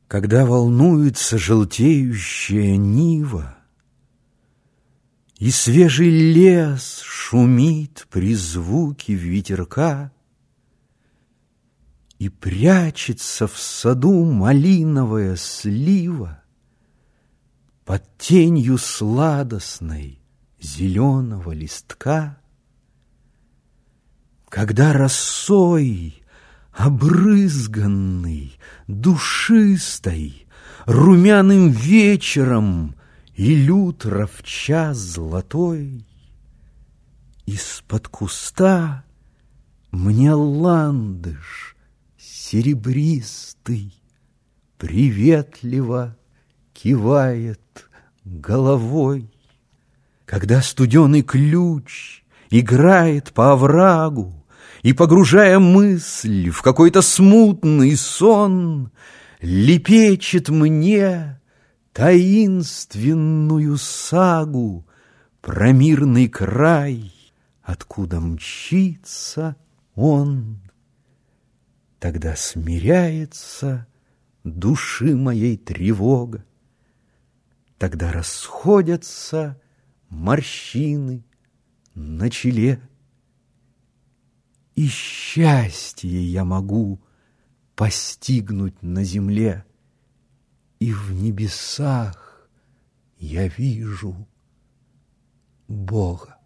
Когда волнуется желтеющая нива, и свежий лес шумит при звуке ветерка, и прячется в саду малиновая слива под тенью сладостной зеленого листка, когда росой обрызганный, душистой, румяным вечером илют ровча золотой, из-под куста мне ландыш серебристый приветливо кивает головой, когда студеный ключ играет по оврагу, и, погружая мысль в какой-то смутный сон, лепечет мне таинственную сагу про мирный край, откуда мчится он. Тогда смиряется души моей тревога, тогда расходятся морщины на челе, и счастье я могу постигнуть на земле, и в небесах я вижу Бога.